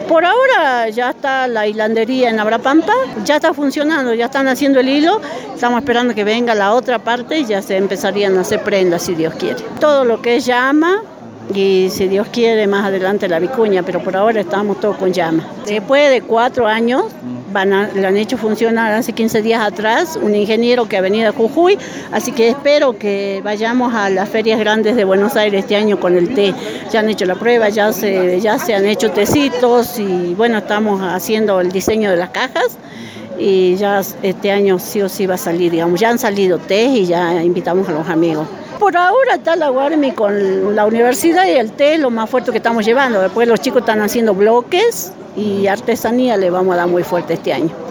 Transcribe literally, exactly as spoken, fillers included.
Por ahora ya está la hilandería en Abrapampa, ya está funcionando, ya están haciendo el hilo, estamos esperando que venga la otra parte y ya se empezarían a hacer prendas si Dios quiere. Todo lo que es llama y si Dios quiere más adelante la vicuña, pero por ahora estamos todos con llama. Después de cuatro años van a, lo han hecho funcionar hace quince días atrás un ingeniero que ha venido a Jujuy, así que espero que vayamos a las ferias grandes de Buenos Aires este año con el té. Ya han hecho la prueba, ya se, ya se han hecho tecitos y bueno, estamos haciendo el diseño de las cajas y ya este año sí o sí va a salir, digamos, ya han salido té y ya invitamos a los amigos. Por ahora está la Guarmi con la universidad y el té, lo más fuerte que estamos llevando. Después los chicos están haciendo bloques y artesanía le vamos a dar muy fuerte este año.